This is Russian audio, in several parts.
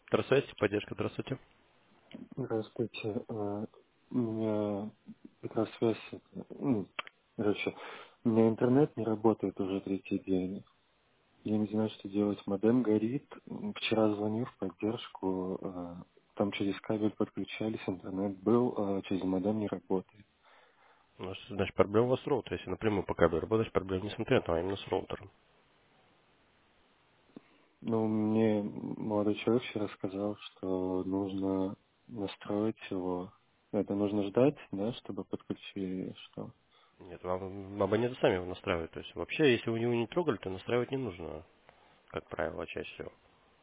Здравствуйте, поддержка, здравствуйте. Здравствуйте. У меня как раз связь, короче, у меня интернет не работает уже третий день. Я не знаю, что делать. Модем горит. Вчера звонил в поддержку. Там через кабель подключались, интернет был, а через модем не работает. Значит, проблема у вас с роутером. Если напрямую по кабелю работаешь, проблема не с интернетом, а именно с роутером. Ну, мне молодой человек вчера сказал, что нужно настроить его. Это нужно ждать, да, чтобы подключили, что? Нет, вам абоненты сами его настраивают. То есть вообще, если вы его не трогали, то настраивать не нужно, как правило, чаще всего.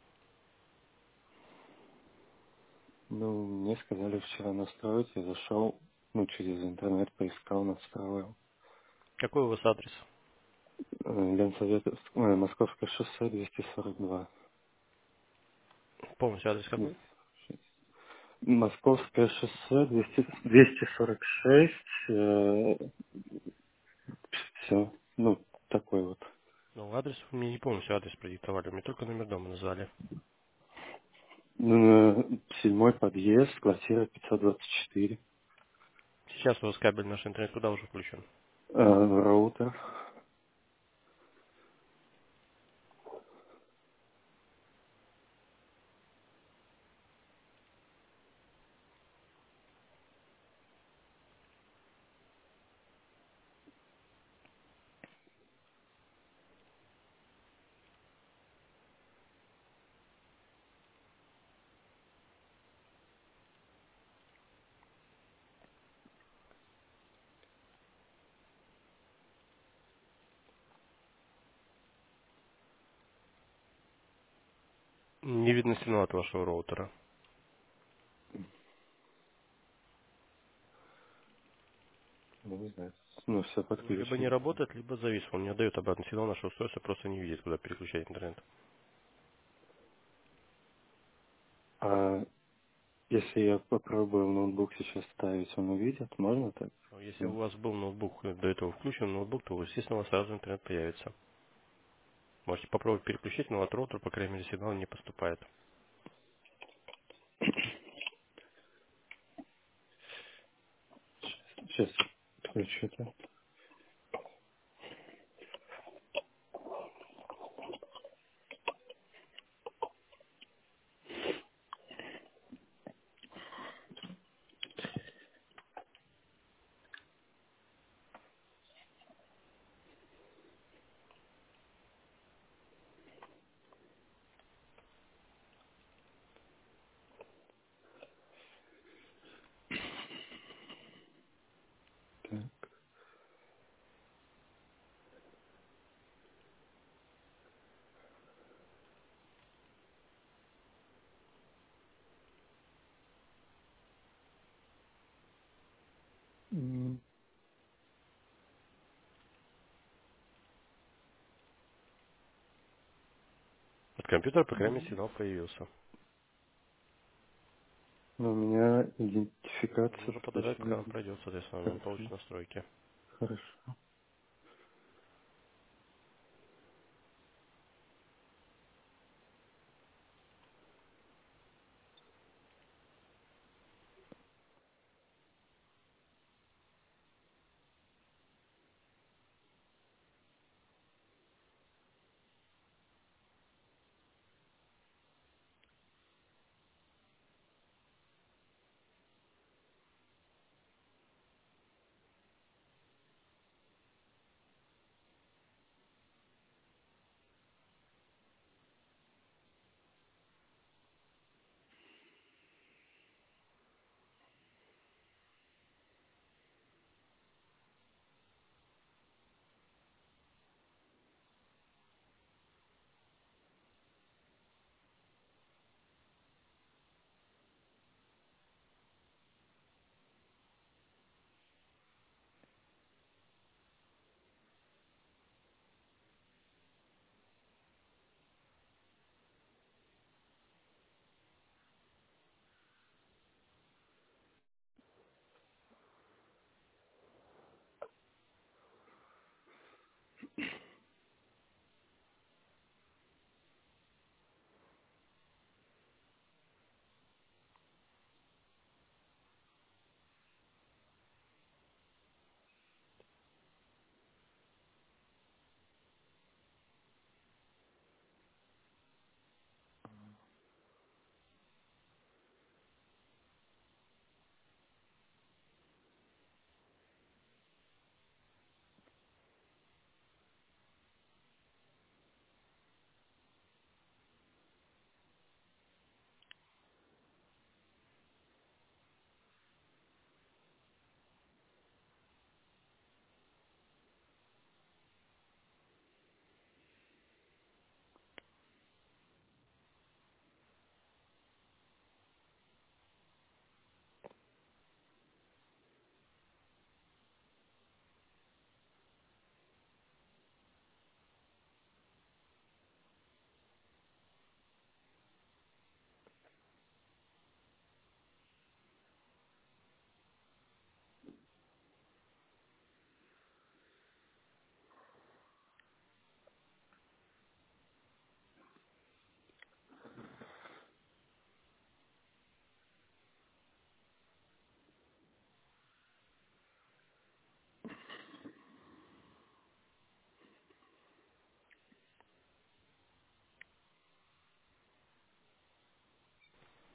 Ну, мне сказали вчера настроить, я зашел, через интернет поискал, настроил. Какой у вас адрес? Ленсовет, Московское шоссе 242. Полностью адрес какой? Московское шоссе 246, все, такой вот. Ну, адрес вы мне не полностью адрес продиктовали, мне только номер дома назвали. Седьмой подъезд, квартира 524. Сейчас у вас кабель наш интернет куда уже включен? Роутер. Не видно сигнала от вашего роутера. Не знаю. Все Ну, либо не подключено. работает, либо завис. Он не дает обратный сигнал, наше устройство просто не видит, куда переключать интернет. А если я попробую в ноутбук сейчас ставить, он увидит? Можно так? Но если у Ну, вас был ноутбук до этого включен, ноутбук, то, естественно, у вас сразу интернет появится. Можете попробовать переключить, но от роутера, по крайней мере, сигнал не поступает. сейчас включу это. Так. М, От компьютера, по крайней мере, сигнал появился. У меня идентификация Нужно подождать, пока он подтверждена. пройдет, соответственно, он получит Хорошо. настройки. Хорошо.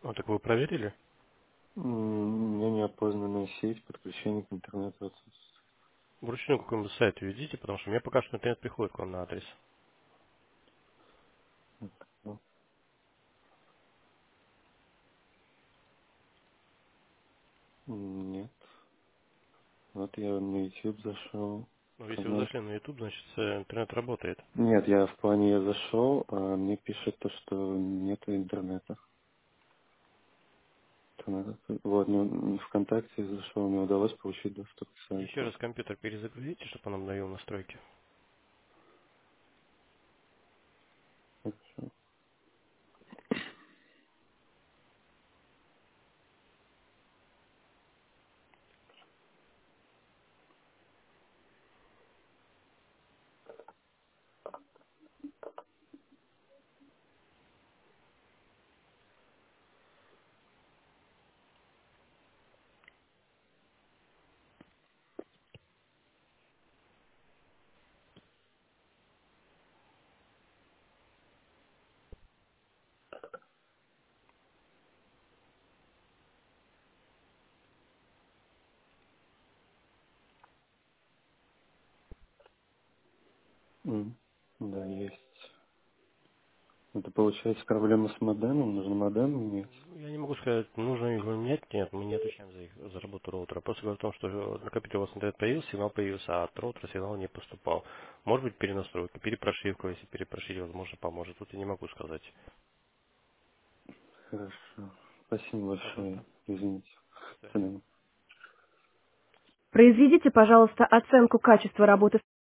Ну, так вы проверили? У меня неопознанная сеть, подключение к интернету отсутствует. Вручную какой-нибудь сайт введите, потому что мне пока что интернет приходит к вам на адрес. Ну, нет. Вот я на YouTube зашел. Ну, если вы Канал. зашли на YouTube, значит, интернет работает. Нет, я в плане я зашел, а мне пишет то, что нету интернета. Вот, ну, ВКонтакте зашел, не удалось получить доступ к Еще сайту. раз компьютер перезагрузите, чтобы он обновил настройки. Хорошо. Да, есть. Это получается проблема с модемом, нужно модем иметь. Я не могу сказать, нужно его менять, нет, мы не отвечаем за работу роутера. Просто говорю о том, что на компьютере у вас интернет появился, сигнал появился, а от роутера сигнал не поступал. Может быть перенастройка, перепрошивка, если перепрошить, возможно, поможет. Тут я не могу сказать. Хорошо. Спасибо большое. Пожалуйста. Извините. До свидания. До свидания. Произведите, пожалуйста, оценку качества работы